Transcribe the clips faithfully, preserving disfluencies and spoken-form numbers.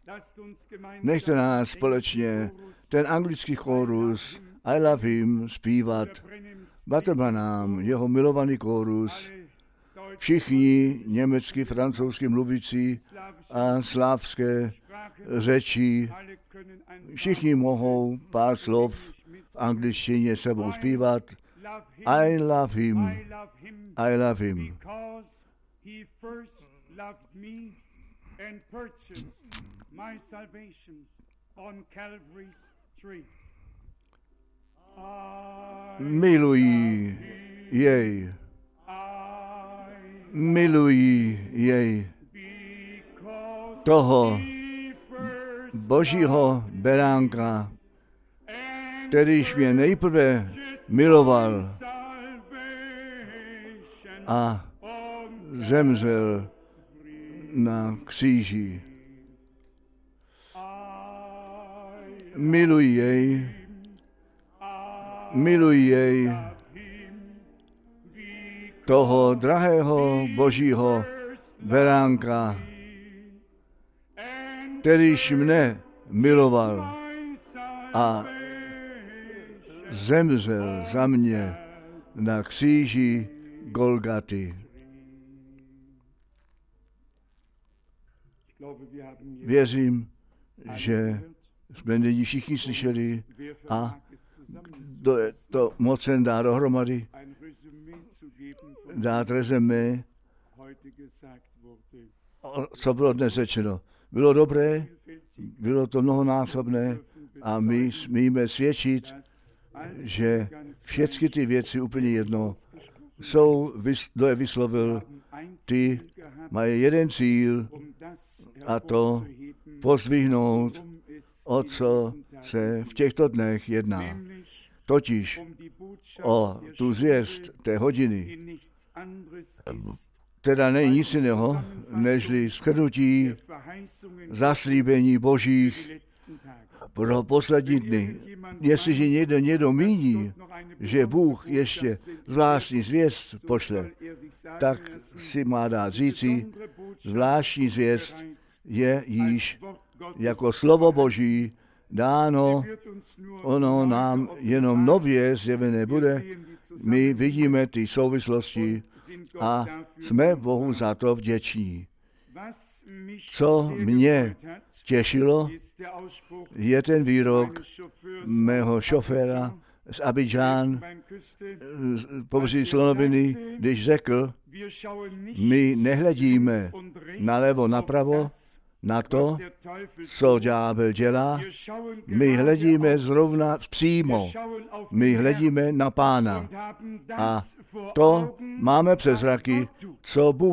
Nechte nás společně ten anglický chórus I love him zpívat. Waterman nám jeho milovaný chórus. Všichni německy, francouzsky mluvící a slávské řeči, všichni mohou pár slov v angličtině sebou zpívat. I love him, I love him. Miluji jej, miluji jej, toho Božího beránka, kterýž mě nejprve miloval a zemřel na kříži. Miluji jej, miluji jej, toho drahého Božího beránka, kterýž mne miloval a zemřel za mě na kříži Golgaty. Věřím, že jsme nyní všichni slyšeli a kdo je to mocen dá dohromady, dát rezumé, co bylo dnes řečeno. Bylo dobré, bylo to mnohonásobné a my smíme svědčit, že všechny ty věci úplně jedno jsou, kdo je vyslovil, ty mají jeden cíl a to pozdvihnout, o co se v těchto dnech jedná. Totiž o tu zvěst té hodiny, teda není nic jiného, nežli shrnutí zaslíbení Božích pro poslední dny. Jestliže někdo někdo míní, že Bůh ještě zvláštní zvěst pošle, tak si má dát říci, zvláštní zvěst je již jako slovo Boží dáno, ono nám jenom nově zjevené bude, my vidíme ty souvislosti a jsme Bohu za to vděční. Co mě těšilo, je ten výrok mého šoféra z Abidžán, pobřeží Slonoviny, když řekl, my nehledíme nalevo, napravo, na to, co ďábel dělá, my hledíme zrovna přímo, my hledíme na Pána a to máme přes zraky, co Bůh.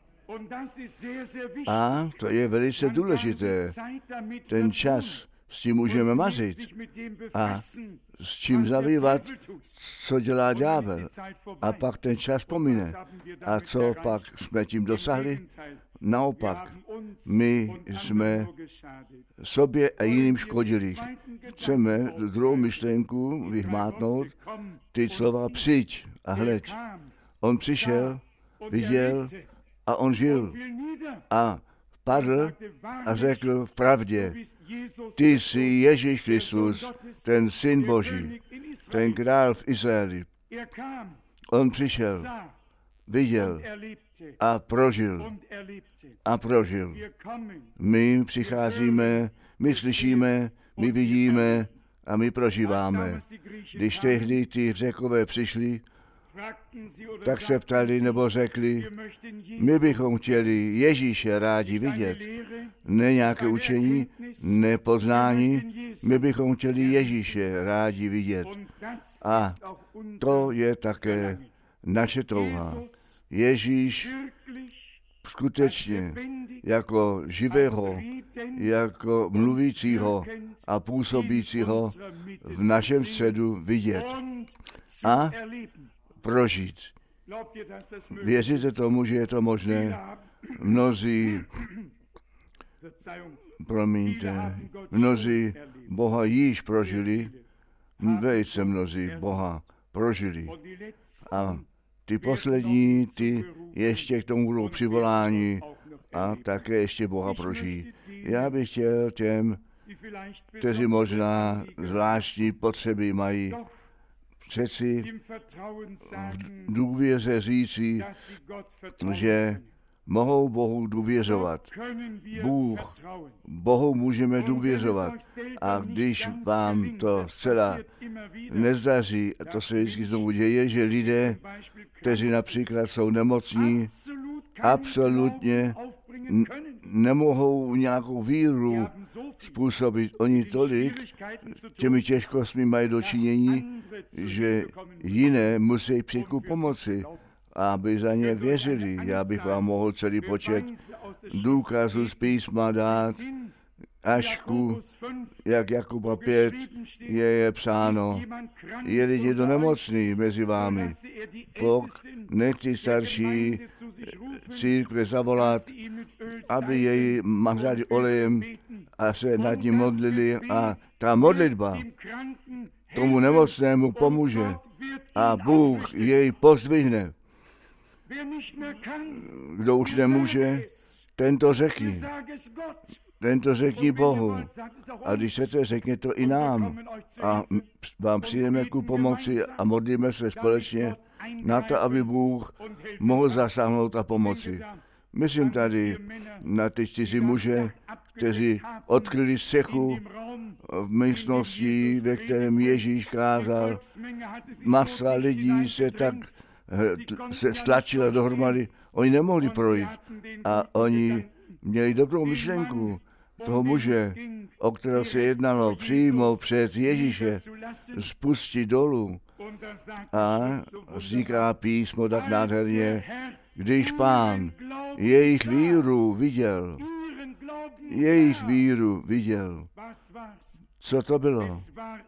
A to je velice důležité. Ten čas s tím můžeme mařit a s čím zabývat, co dělá ďábel. A pak ten čas pomine. A co pak jsme tím dosahli? Naopak, my jsme sobě a jiným škodili. Chceme druhou myšlenku vyhmátnout, ty slova přijď a hleď. On přišel, viděl a on žil. A padl a řekl v pravdě, ty jsi Ježíš Kristus, ten Syn Boží, ten král v Izraeli. On přišel, viděl a prožil. A prožil. My přicházíme, my slyšíme, my vidíme a my prožíváme. Když tehdy ty Řekové přišli, tak se ptali nebo řekli, my bychom chtěli Ježíše rádi vidět. Ne nějaké učení, ne poznání, my bychom chtěli Ježíše rádi vidět. A to je také naše touha. Ježíš skutečně jako živého, jako mluvícího a působícího v našem středu vidět a prožít. Věříte tomu, že je to možné? Mnozí, promiňte, mnozí Boha již prožili, velice mnozí Boha prožili. A ty poslední, ty ještě k tomu budou přivoláni a také ještě Boha prožijí. Já bych chtěl těm, kteří možná zvláštní potřeby mají, přeci v důvěře říci, že mohou Bohu důvěřovat. Bůh, Bohu můžeme důvěřovat. A když vám to zcela nezdaří, to se vždycky znovu děje, že lidé, kteří například jsou nemocní, absolutně n- nemohou nějakou víru způsobit. Oni tolik těmi těžkostmi mají dočinění, že jiné musí přijít ku pomoci, aby za ně věřili. Já bych vám mohl celý počet důkazů z písma dát, až ku, jak Jakuba pět je, je psáno, je lidi do nemocný mezi vámi. Pok nechci starší církve zavolat, aby jej mazali olejem a se nad ním modlili a ta modlitba tomu nemocnému pomůže a Bůh jej pozdvihne. Kdo už nemůže, ten to řekni. Ten to řekni Bohu. A když se to řekne to i nám. A vám přijdeme ku pomoci a modlíme se společně na to, aby Bůh mohl zasáhnout a pomoci. Myslím tady na ty čtyři muže, kteří odkryli střechu v místnosti, ve kterém Ježíš kázal. Masa lidí se tak se stlačila dohromady, oni nemohli projít a oni měli dobrou myšlenku toho muže, o kterého se jednalo přímo před Ježíše, spustit dolů. A říká písmo tak nádherně, když Pán jejich víru viděl, jejich víru viděl. Co to bylo?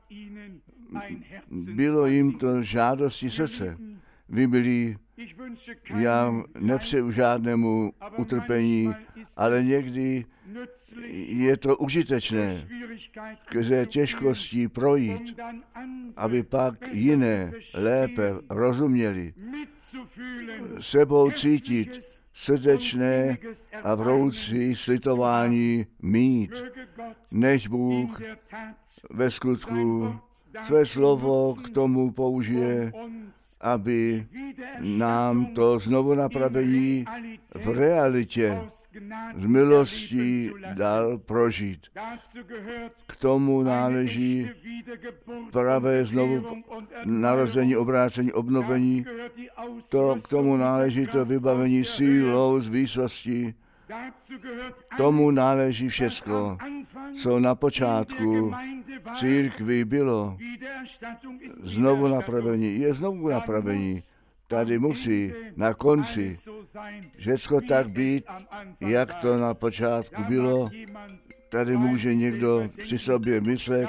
Bylo jim to žádosti srdce. Vy milí, já nepřeju žádnému utrpení, ale někdy je to užitečné skrze těžkostí projít, aby pak jiné lépe rozuměli, sebou cítit srdečné a vroucí slitování mít, než Bůh ve skutku své slovo k tomu použije, aby nám to znovu napravení v realitě z milostí dal prožít. K tomu náleží pravé znovu narození, obrácení, obnovení. To, k tomu náleží to vybavení sílou z výsostí. Tomu náleží všecko, co na počátku v církvi bylo. Znovu napravení. Je znovu napravení. Tady musí na konci všecko tak být, jak to na počátku bylo. Tady může někdo při sobě myslet.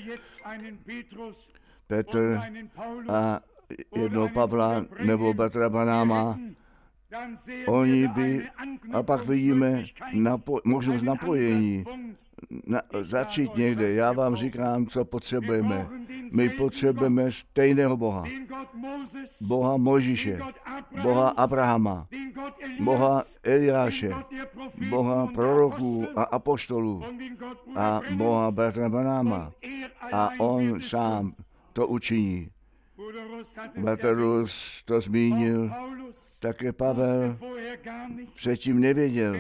Petr a jednoho Pavla nebo Petra Banáma. Oni by, a pak vidíme napo, možnost napojení, na, začít někde. Já vám říkám, co potřebujeme. My potřebujeme stejného Boha. Boha Mojžíše, Boha Abrahama, Boha Eliáše, Boha proroků a apoštolů a Boha Petra Banáma. A on sám to učiní. Baterus to zmínil, také Pavel předtím nevěděl.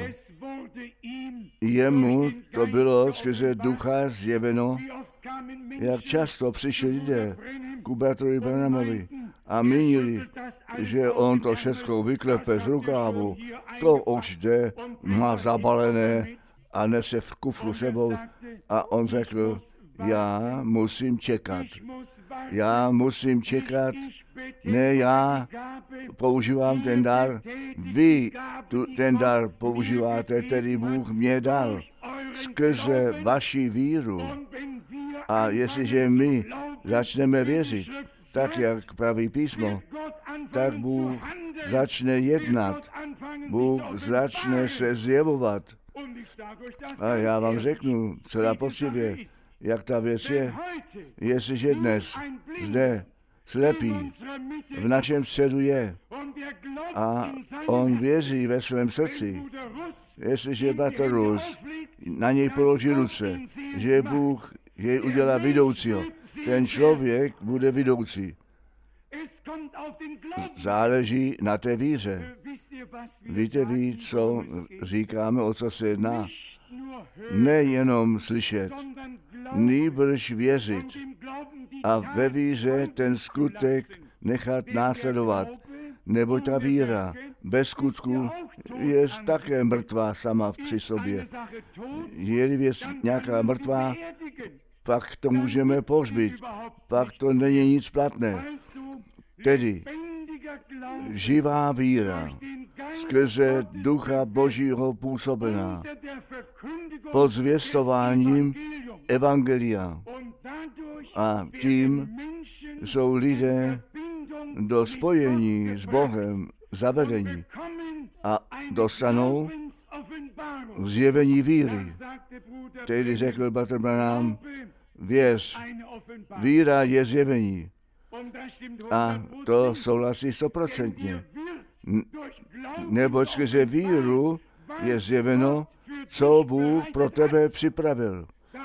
Jemu to bylo skrze ducha zjeveno, jak často přišli lidé ku Bertrovi Branamovi a mínili, že on to všechno vyklepe z rukávu, to už jde, má zabalené a nese v kufru sebou. A on řekl, já musím čekat. Já musím čekat, ne já používám ten dar, vy tu, ten dar používáte, tedy Bůh mě dal skrze vaši víru. A jestliže my začneme věřit, tak jak praví písmo, tak Bůh začne jednat, Bůh začne se zjevovat. A já vám řeknu celá poctivě, jak ta věc je. Jestliže dnes zde slepý v našem středu je a on věří ve svém srdci, jestliže bratr Rus na něj položí ruce, že Bůh jej udělá vidoucího, ten člověk bude vidoucí. Záleží na té víře. Víte ví, co říkáme, o co se jedná? Nejenom slyšet, nýbrž věřit a ve víře ten skutek nechat následovat, neboť ta víra bez skutku je také mrtvá sama při sobě. Je-li věc nějaká mrtvá, pak to můžeme pohřbít, pak to není nic platné. Tedy živá víra skrze Ducha Božího působená pod zvěstováním Evangelia. A tím jsou lidé do spojení s Bohem zavedení a dostanou zjevení víry. Tedy řekl bratr Branham, věř, víra je zjevení. A to souhlasí stoprocentně. Neboť skrze víru je zjeveno, co Bůh pro tebe připravil.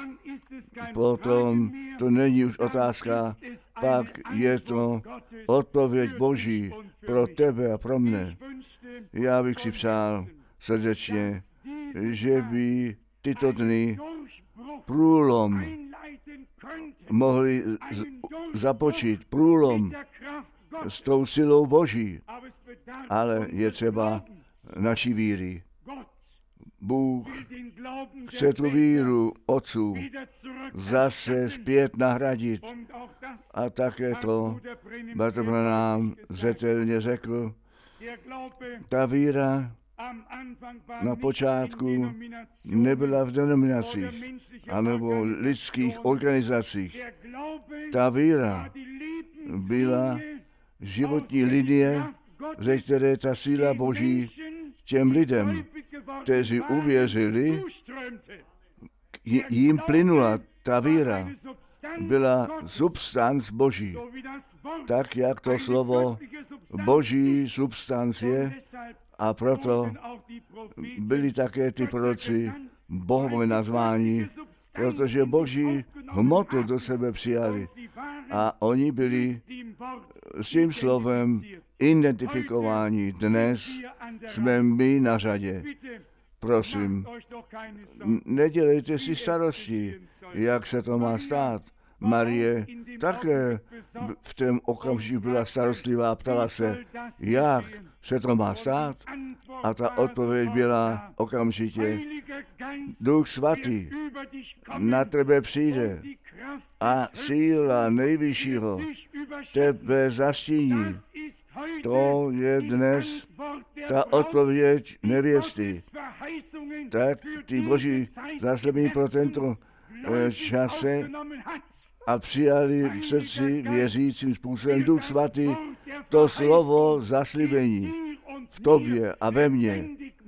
Potom to není už otázka, pak je to odpověď Boží pro tebe a pro mne. Já bych si přál srdečně, že by tyto dny průlom mohli z- započít, průlom s tou silou Boží, ale je třeba naší víry. Bůh chce tu víru otců zase zpět nahradit. A také to bratr Branham zetelně řekl, ta víra na počátku nebyla v denominacích anebo lidských organizacích. Ta víra byla životní linie, ze které ta síla Boží těm lidem, kteří uvěřili, jim plynula ta víra, byla substanc Boží. Tak, jak to slovo Boží substanc je, a proto byli také ty proroci Bohové nazvání, protože Boží hmotu do sebe přijali. A oni byli s tím slovem identifikováni. Dnes jsme my na řadě. Prosím, nedělejte si starosti, jak se to má stát. Marie také v tom okamžiku byla starostlivá a ptala se, jak se to má stát. A ta odpověď byla okamžitě, Duch Svatý na tebe přijde a síla nejvyššího tebe zastíní. To je dnes ta odpověď nevěsty. Tak ty Boží zaslíbení pro tento čase a přijali v srdci věřícím způsobem Duch Svatý to slovo zaslíbení v tobě a ve mně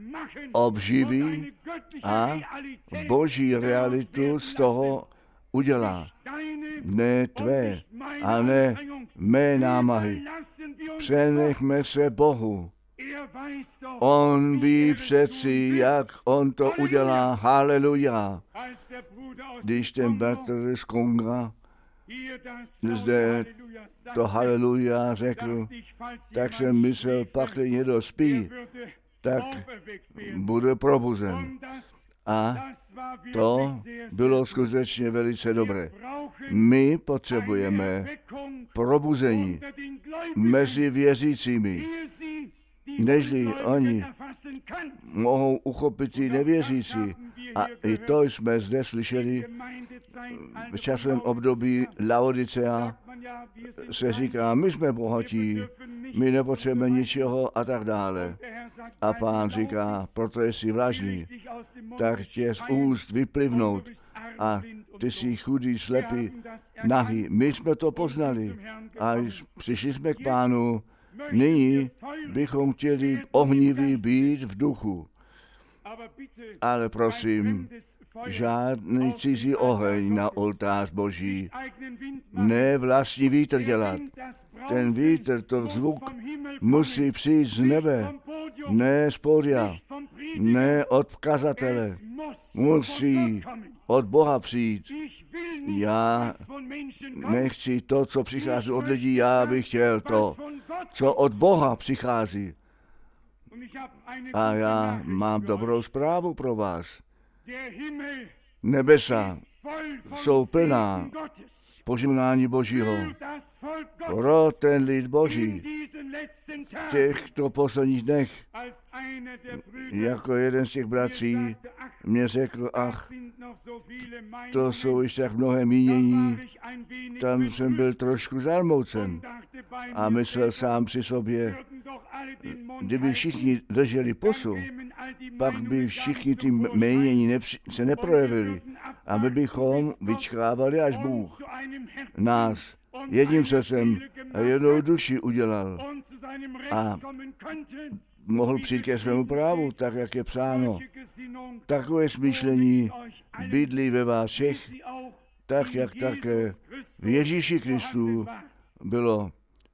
obživí a Boží realitu z toho udělá. Ne tvé a ne mé námahy. Přenechme se Bohu. On ví přeci, jak on to udělá. Haleluja. Když ten bratr z Konga zde to haleluja řekl, tak jsem myslel, pakli někdo spí, tak bude probuzen. A to bylo skutečně velice dobré. My potřebujeme probuzení mezi věřícími, nežli oni mohou uchopit i nevěřící. A i to jsme zde slyšeli v časovém období Laodicea se říká, my jsme bohatí, my nepotřebujeme ničeho a tak dále. A Pán říká, proto jsi vražný, tak tě z úst vyplivnout a ty jsi chudý, slepý, nahý. My jsme to poznali a přišli jsme k Pánu. Nyní bychom chtěli ohniví být v duchu. Ale prosím, žádný cizí oheň na oltář Boží, ne vlastní vítr dělat, ten vítr, to zvuk musí přijít z nebe, ne z pódia, ne od kazatele, musí od Boha přijít. Já nechci to, co přichází od lidí, já bych chtěl to, co od Boha přichází. A já mám dobrou zprávu pro vás. Nebesa jsou plná požehnání Božího pro ten lid Boží v těchto posledních dnech. Jako jeden z těch bratří mě řekl, ach, to jsou ještě tak mnohé mínění, tam jsem byl trošku zarmoucen a myslel sám při sobě, kdyby všichni drželi pusu, pak by všichni ty mínění nepři- se neprojevili a my bychom vyčkávali, až Bůh nás jedním srdcem a jednou duši udělal a mohl přijít ke svému právu, tak jak je psáno. Takové smýšlení bydlí ve vás všech, tak jak také v Ježíši Kristu bylo.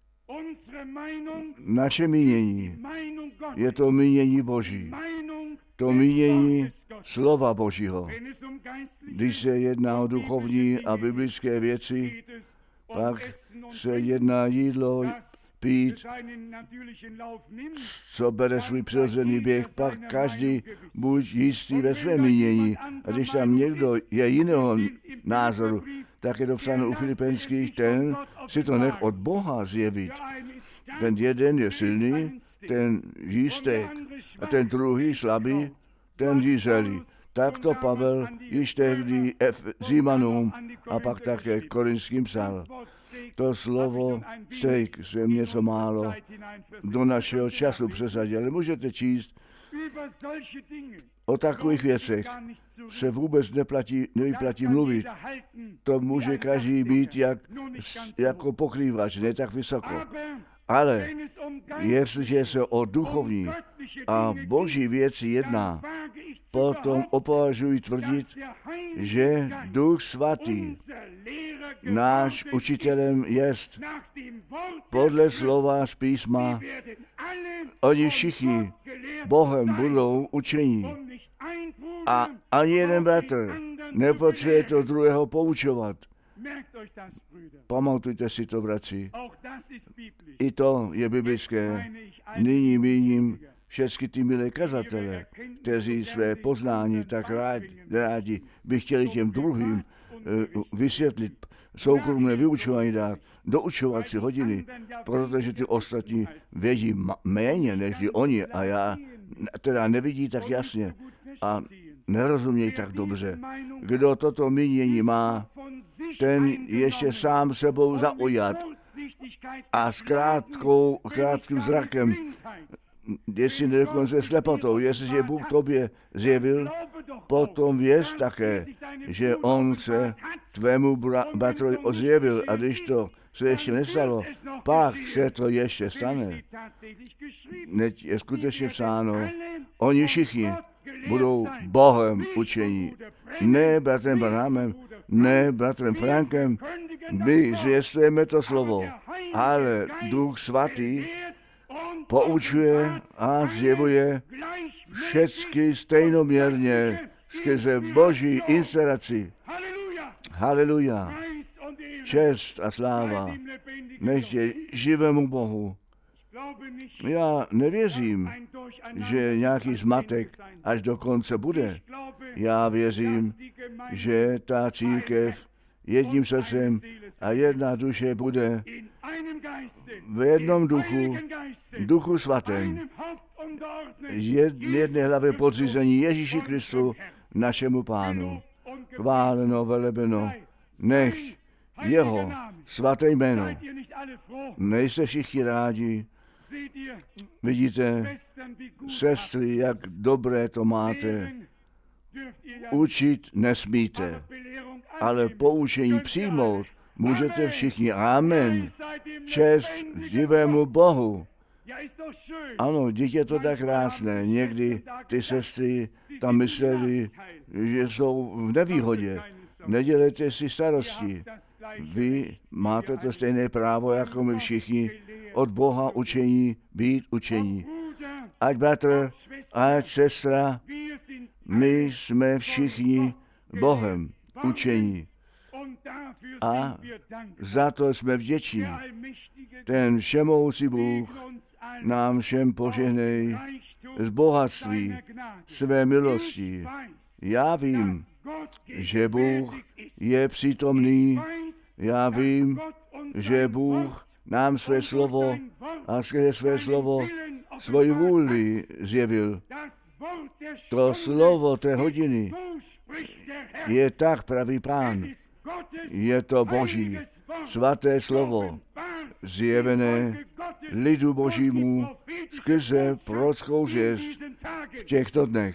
Naše mínění je to mínění Boží, to mínění slova Božího. Když se jedná o duchovní a biblické věci, pak se jedná jídlo, pít, co bere svůj přirozený běh, pak každý buď jistý ve svém mínění. A když tam někdo je jiného názoru, tak je to psáno u Filipenských, ten si to nech od Boha zjevit. Ten jeden je silný, ten jistek, a ten druhý slabý, ten jízelý. Tak to Pavel již tehdy Římanům a pak také Korinským psal. To slovo steak jsem něco málo do našeho času přesadil, ale můžete číst o takových věcech se vůbec neplatí, nevyplatí mluvit. To může každý být jak, jako pokrývač, ne tak vysoko. Ale jestliže se o duchovní a boží věci jedná, potom opovažuji tvrdit, že Duch Svatý náš učitelem jest. Podle slova z písma oni všichni Bohem budou učení. A ani jeden bratr nepotřebuje to druhého poučovat. Pamatujte si to, bratři. I to je biblické. Nyní míním všechny ty milé kazatele, kteří své poznání tak rádi, rádi by chtěli těm druhým uh, vysvětlit, soukromé vyučování dát, doučovat si hodiny, protože ty ostatní vědí méně než oni a já teda nevidí tak jasně a nerozumějí tak dobře. Kdo toto mínění má, ten ještě sám sebou zaujat a s krátkou, krátkým zrakem, jestli ne dokonce slepotou, jestliže Bůh tobě zjevil, potom věř také, že on se tvému bratrovi ozjevil a když to se ještě nestalo, pak se to ještě stane. Neď je skutečně psáno, oni všichni budou Bohem učení. Ne bratrem Branhamem, ne bratrem Frankem, my zvěstujeme to slovo, ale Duch Svatý poučuje a zjevuje všecky stejnoměrně skrze Boží inspiraci. Haleluja. Čest a sláva nech je živému Bohu. Já nevěřím, že nějaký zmatek až do konce bude. Já věřím, že ta církev jedním srdcem a jedna duše bude v jednom duchu, duchu svatém, jedné hlavě podřízení Ježíši Kristu, našemu Pánu. Chváleno, velebeno, nech jeho svaté jméno. Nejste všichni rádi? Vidíte, sestry, jak dobré to máte. Učit nesmíte, ale poučení přijmout můžete všichni. Amen. Čest živému Bohu. Ano, dítě je to tak krásné. Někdy ty sestry tam mysleli, že jsou v nevýhodě. Nedělejte si starosti. Vy máte to stejné právo, jako my všichni, od Boha učení, být učení. Ať bratr, ať sestra, my jsme všichni Bohem učení. A za to jsme vděční. Ten všemohoucí Bůh nám všem požehnej z bohatství své milosti. Já vím, že Bůh je přítomný. Já vím, že Bůh nám své slovo a skrze své slovo svoji vůli zjevil. To slovo té hodiny je tak, pravý Pán. Je to Boží, svaté slovo, zjevené lidu Božímu skrze prorockou zvěst v těchto dnech.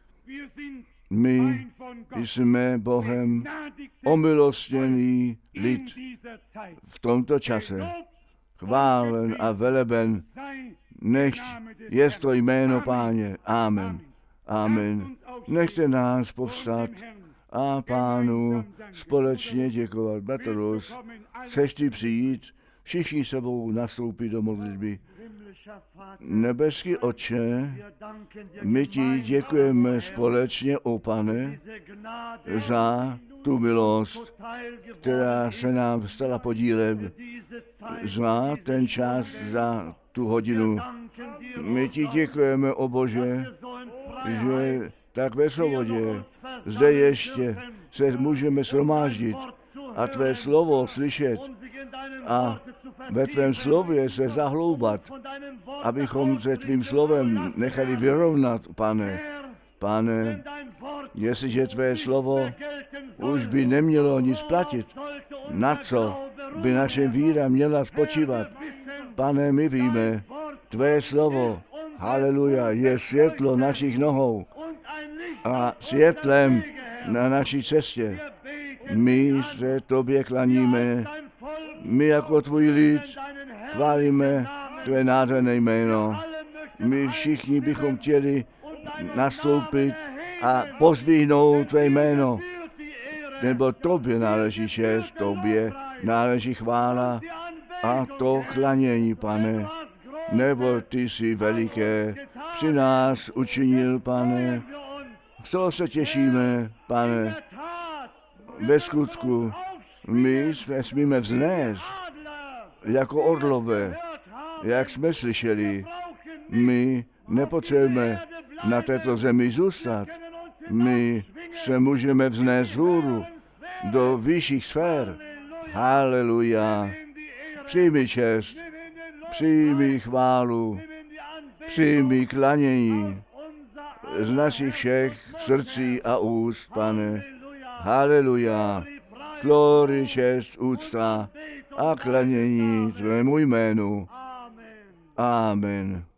My jsme Bohem omilostněný lid v tomto čase. Chválen a veleben, nech je to jméno Páně. Amen. Amen. Nechte nás povstat a Pánu společně děkovat. Bratrus, chceš ty přijít, všichni sebou nastoupit do modlitby. Nebeský Otče, my ti děkujeme společně, o Pane, za tu milost, která se nám stala podílem, za ten čas, za tu hodinu. My ti děkujeme, o Bože, že tak ve svobodě zde ještě se můžeme shromáždit a tvé slovo slyšet a ve tvém slově se zahloubat, abychom se tvým slovem nechali vyrovnat, Pane. Pane, jestliže tvé slovo už by nemělo nic platit, na co by naše víra měla spočívat. Pane, my víme, tvé slovo, haleluja, je světlo našich nohou a světlem na naší cestě. My se tobě klaníme, my jako tvůj lid chválíme tvé nádherné jméno. My všichni bychom chtěli nastoupit a pozvihnout tvé jméno, nebo tobě náleží čest, tobě náleží chvála a to klanění, Pane, nebo ty jsi veliké, při nás učinil, Pane. Z toho se těšíme, Pane. Ve skutku my jsme smíme vznést jako orlové, jak jsme slyšeli. My nepotřebujeme na této zemi zůstat. My se můžeme vznést vzhůru do vyšších sfér. Haleluja. Přijmi čest, přijmi chválu, přijmi klanění z našich všech srdcí a úst, Pane. Haleluja. Glory, čest, úcta a klanění tvému jménu. Amen.